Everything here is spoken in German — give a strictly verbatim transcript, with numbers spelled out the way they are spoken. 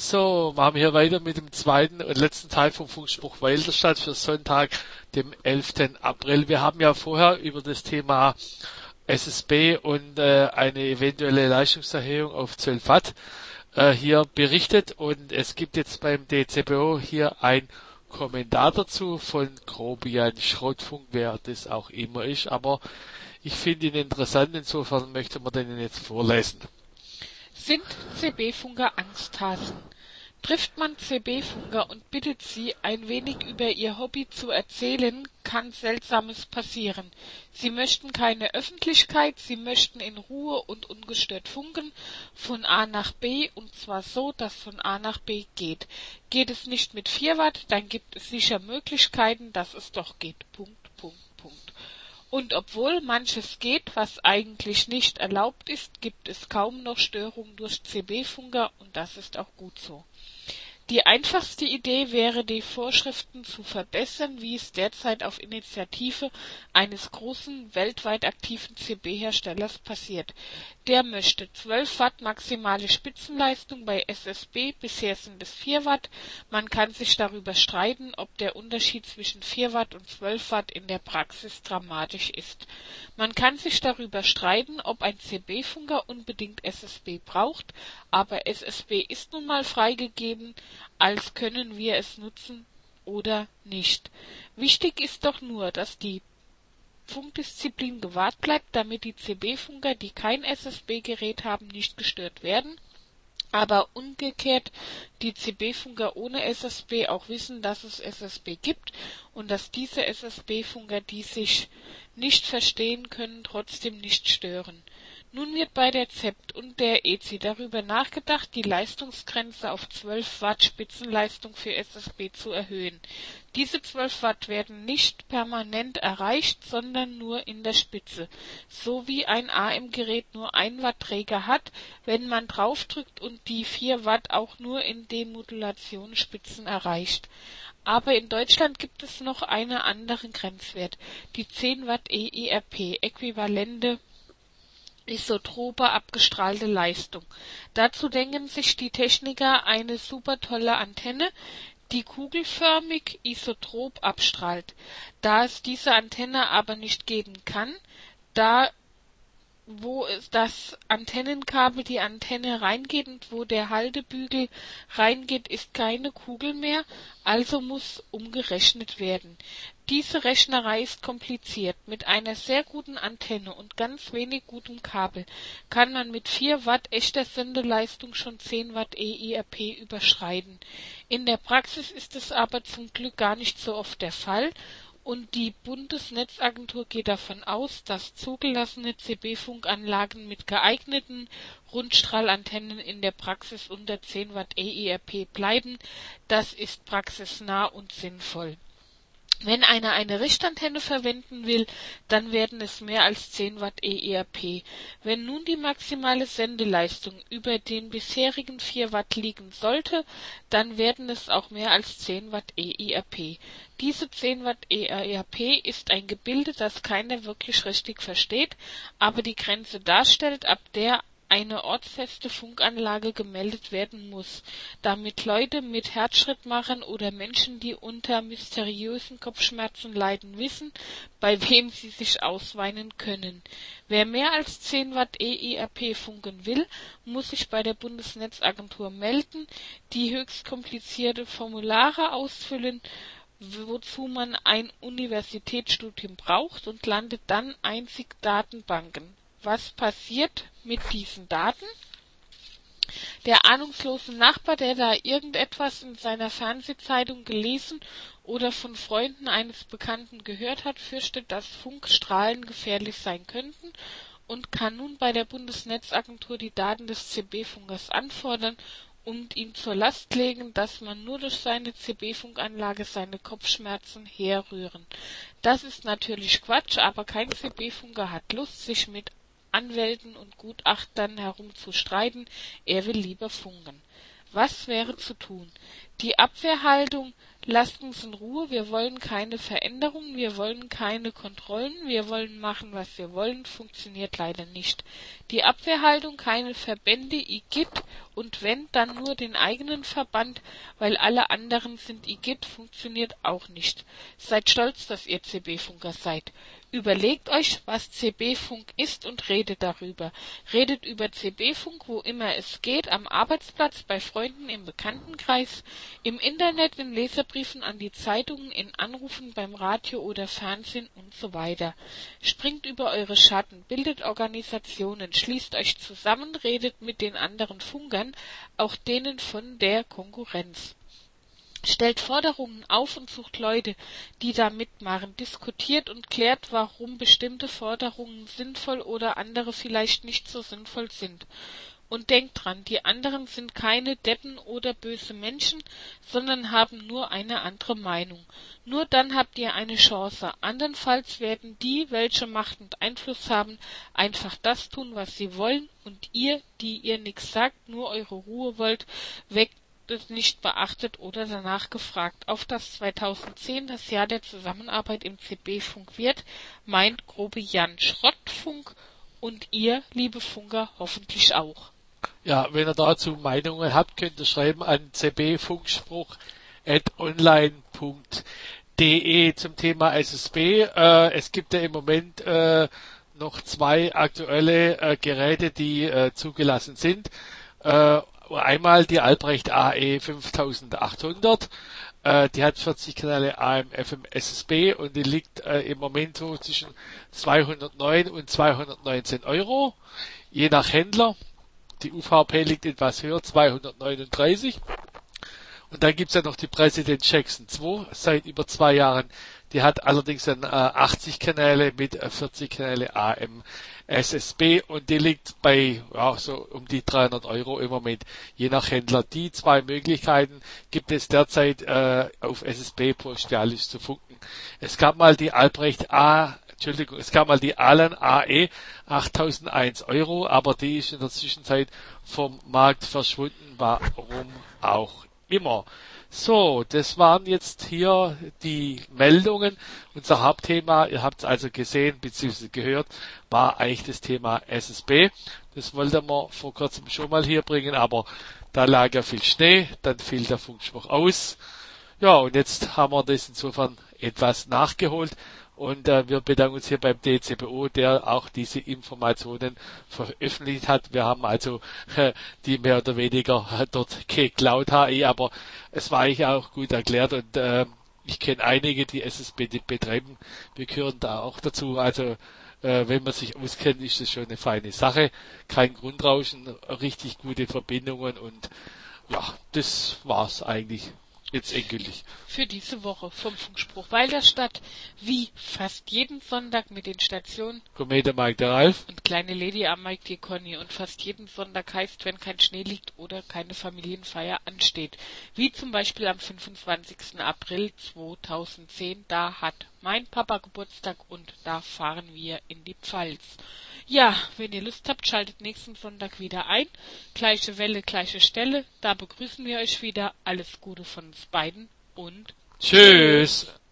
So, machen wir hier weiter mit dem zweiten und letzten Teil vom Funkspruch Walderstadt für Sonntag, dem elften April. Wir haben ja vorher über das Thema S S B und äh, eine eventuelle Leistungserhöhung auf zwölf Watt äh, hier berichtet, und es gibt jetzt beim D C B O hier ein Kommentar dazu von Grobian Schrottfunk, wer das auch immer ist, aber ich finde ihn interessant, insofern möchte man den jetzt vorlesen. Sind C B-Funker Angsthasen? Trifft man C B-Funker und bittet sie, ein wenig über ihr Hobby zu erzählen, kann Seltsames passieren. Sie möchten keine Öffentlichkeit, sie möchten in Ruhe und ungestört funken, von A nach B, und zwar so, dass von A nach B geht. Geht es nicht mit vier Watt, dann gibt es sicher Möglichkeiten, dass es doch geht. Punkt, Punkt, Punkt. Und obwohl manches geht, was eigentlich nicht erlaubt ist, gibt es kaum noch Störungen durch C B-Funker, und das ist auch gut so. Die einfachste Idee wäre, die Vorschriften zu verbessern, wie es derzeit auf Initiative eines großen, weltweit aktiven C B-Herstellers passiert. Der möchte zwölf Watt maximale Spitzenleistung bei S S B, bisher sind es vier Watt. Man kann sich darüber streiten, ob der Unterschied zwischen vier Watt und zwölf Watt in der Praxis dramatisch ist. Man kann sich darüber streiten, ob ein C B-Funker unbedingt S S B braucht, aber S S B ist nun mal freigegeben, als können wir es nutzen oder nicht. Wichtig ist doch nur, dass die Funkdisziplin gewahrt bleibt, damit die C B-Funker, die kein S S B-Gerät haben, nicht gestört werden, aber umgekehrt die C B-Funker ohne S S B auch wissen, dass es S S B gibt und dass diese S S B-Funker, die sich nicht verstehen können, trotzdem nicht stören. Nun wird bei der Z E P T und der E Z I darüber nachgedacht, die Leistungsgrenze auf zwölf Watt Spitzenleistung für S S B zu erhöhen. Diese zwölf Watt werden nicht permanent erreicht, sondern nur in der Spitze, so wie ein A M-Gerät nur ein Watt Träger hat, wenn man draufdrückt, und die vier Watt auch nur in Demodulationsspitzen erreicht. Aber in Deutschland gibt es noch einen anderen Grenzwert, die zehn Watt E I R P, äquivalente isotrope abgestrahlte Leistung. Dazu denken sich die Techniker eine super tolle Antenne, die kugelförmig isotrop abstrahlt. Da es diese Antenne aber nicht geben kann, da wo das Antennenkabel die Antenne reingeht und wo der Haltebügel reingeht, ist keine Kugel mehr, also muss umgerechnet werden. Diese Rechnerei ist kompliziert. Mit einer sehr guten Antenne und ganz wenig gutem Kabel kann man mit vier Watt echter Sendeleistung schon zehn Watt E I R P überschreiten. In der Praxis ist es aber zum Glück gar nicht so oft der Fall, und die Bundesnetzagentur geht davon aus, dass zugelassene C B-Funkanlagen mit geeigneten Rundstrahlantennen in der Praxis unter zehn Watt E I R P bleiben. Das ist praxisnah und sinnvoll. Wenn einer eine Richtantenne verwenden will, dann werden es mehr als zehn Watt E I R P. Wenn nun die maximale Sendeleistung über den bisherigen vier Watt liegen sollte, dann werden es auch mehr als zehn Watt E I R P. Diese zehn Watt E I R P ist ein Gebilde, das keiner wirklich richtig versteht, aber die Grenze darstellt, ab der eine ortsfeste Funkanlage gemeldet werden muss, damit Leute mit Herzschrittmachern oder Menschen, die unter mysteriösen Kopfschmerzen leiden, wissen, bei wem sie sich ausweinen können. Wer mehr als zehn Watt E I R P funken will, muss sich bei der Bundesnetzagentur melden, die höchst komplizierte Formulare ausfüllen, wozu man ein Universitätsstudium braucht, und landet dann einzig Datenbanken. Was passiert mit diesen Daten? Der ahnungslose Nachbar, der da irgendetwas in seiner Fernsehzeitung gelesen oder von Freunden eines Bekannten gehört hat, fürchtet, dass Funkstrahlen gefährlich sein könnten und kann nun bei der Bundesnetzagentur die Daten des C B-Funkers anfordern und ihm zur Last legen, dass man nur durch seine C B-Funkanlage seine Kopfschmerzen herrühren. Das ist natürlich Quatsch, aber kein C B-Funker hat Lust, sich mit Anwälten und Gutachtern herumzustreiten, er will lieber funken. Was wäre zu tun? Die Abwehrhaltung Lasst uns in Ruhe, wir wollen keine Veränderungen, wir wollen keine Kontrollen, wir wollen machen, was wir wollen, funktioniert leider nicht. Die Abwehrhaltung, keine Verbände, Igitt, und wenn, dann nur den eigenen Verband, weil alle anderen sind Igitt, funktioniert auch nicht. Seid stolz, dass ihr C B-Funker seid. Überlegt euch, was C B-Funk ist und redet darüber. Redet über C B-Funk, wo immer es geht, am Arbeitsplatz, bei Freunden, im Bekanntenkreis, im Internet, in Leserbriefen an die Zeitungen, in Anrufen beim Radio oder Fernsehen und so weiter. Springt über eure Schatten, bildet Organisationen, schließt euch zusammen, redet mit den anderen Funkern, auch denen von der Konkurrenz. Stellt Forderungen auf und sucht Leute, die da mitmachen, diskutiert und klärt, warum bestimmte Forderungen sinnvoll oder andere vielleicht nicht so sinnvoll sind. Und denkt dran, die anderen sind keine Deppen oder böse Menschen, sondern haben nur eine andere Meinung. Nur dann habt ihr eine Chance. Andernfalls werden die, welche Macht und Einfluss haben, einfach das tun, was sie wollen, und ihr, die ihr nix sagt, nur eure Ruhe wollt, weg es nicht beachtet oder danach gefragt. Auf das zweitausendzehn, das Jahr der Zusammenarbeit im C B-Funk wird, meint Grobe Jan Schrottfunk und ihr, liebe Funker, hoffentlich auch. Ja, wenn ihr dazu Meinungen habt, könnt ihr schreiben an c b funkspruch at online punkt de zum Thema S S B. Äh, es gibt ja im Moment äh, noch zwei aktuelle äh, Geräte, die äh, zugelassen sind. Äh, Einmal die Albrecht A E fünftausendachthundert, äh, die hat vierzig Kanäle A M, F M, S S B und die liegt äh, im Moment so zwischen zweihundertneun und zweihundertneunzehn Euro, je nach Händler. Die U V P liegt etwas höher, zweihundertneununddreißig. Und dann gibt's ja noch die President Jackson zwei seit über zwei Jahren. Die hat allerdings dann äh, achtzig Kanäle mit äh, vierzig Kanäle A M, S S B und die liegt bei ja, so um die dreihundert Euro im Moment, je nach Händler. Die zwei Möglichkeiten gibt es derzeit äh, auf S S B postialisch zu funken. Es gab mal die Albrecht A, Entschuldigung, es gab mal die Alan A E achttausendeins Euro, aber die ist in der Zwischenzeit vom Markt verschwunden, warum auch immer. So, das waren jetzt hier die Meldungen. Unser Hauptthema, ihr habt es also gesehen bzw. gehört, war eigentlich das Thema S S B. Das wollten wir vor kurzem schon mal hier bringen, aber da lag ja viel Schnee, dann fiel der Funkspruch aus. Ja, und jetzt haben wir das insofern etwas nachgeholt. Und äh, wir bedanken uns hier beim D C B O, der auch diese Informationen veröffentlicht hat. Wir haben also äh, die mehr oder weniger äh, dort geklaut, H E, aber es war eigentlich auch gut erklärt und äh, ich kenne einige, die S S B betreiben. Wir gehören da auch dazu. Also äh, wenn man sich auskennt, ist das schon eine feine Sache. Kein Grundrauschen, richtig gute Verbindungen und ja, das war's eigentlich. Jetzt endgültig. Für diese Woche vom Funkspruch Walderstadt, wie fast jeden Sonntag mit den Stationen Kometer Mike der Ralf und kleine Lady am Mike die Conny, und fast jeden Sonntag heißt, wenn kein Schnee liegt oder keine Familienfeier ansteht. Wie zum Beispiel am fünfundzwanzigsten April zweitausendzehn, da hat mein Papa Geburtstag und da fahren wir in die Pfalz. Ja, wenn ihr Lust habt, schaltet nächsten Sonntag wieder ein. Gleiche Welle, gleiche Stelle. Da begrüßen wir euch wieder. Alles Gute von uns beiden und tschüss.